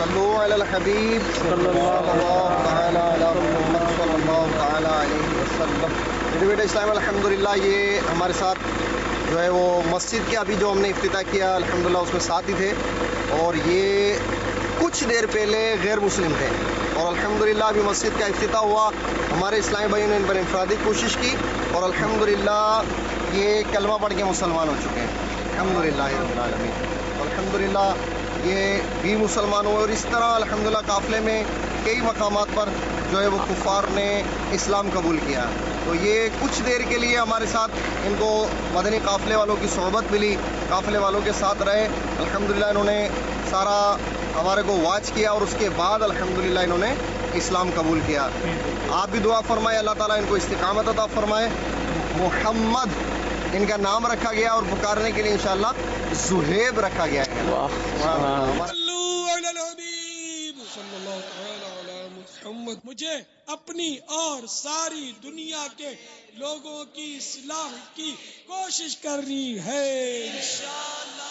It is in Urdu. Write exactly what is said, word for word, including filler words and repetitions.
صلو علی الحبیب صلی اللہ تعالی علی محمد صلی اللہ تعالی علیہ وسلم. میرے بیٹے اسلام الحمدللہ یہ ہمارے ساتھ جو ہے وہ مسجد کے ابھی جو ہم نے افتتاح کیا الحمدللہ اس میں ساتھ ہی تھے, اور یہ کچھ دیر پہلے غیر مسلم تھے, اور الحمدللہ ابھی مسجد کا افتتاح ہوا. ہمارے اسلامی بھائیوں نے ان پر انفرادی کوشش کی اور الحمدللہ یہ کلمہ پڑھ کے مسلمان ہو چکے ہیں الحمدللہ رب العالمین. الحمدللہ یہ بھی مسلمان ہوئے, اور اس طرح الحمدللہ قافلے میں کئی مقامات پر جو ہے وہ کفار نے اسلام قبول کیا. تو یہ کچھ دیر کے لیے ہمارے ساتھ ان کو مدنی قافلے والوں کی صحبت ملی, قافلے والوں کے ساتھ رہے الحمدللہ. انہوں نے سارا ہمارے کو واچ کیا اور اس کے بعد الحمدللہ انہوں نے اسلام قبول کیا. آپ بھی دعا فرمائے اللہ تعالیٰ ان کو استقامت عطا فرمائے. محمد ان کا نام رکھا گیا اور پکارنے کے لیے انشاءاللہ زہیب رکھا گیا ہے. مجھے اپنی اور ساری دنیا کے لوگوں کی اصلاح کی کوشش کرنی ہے انشاءاللہ.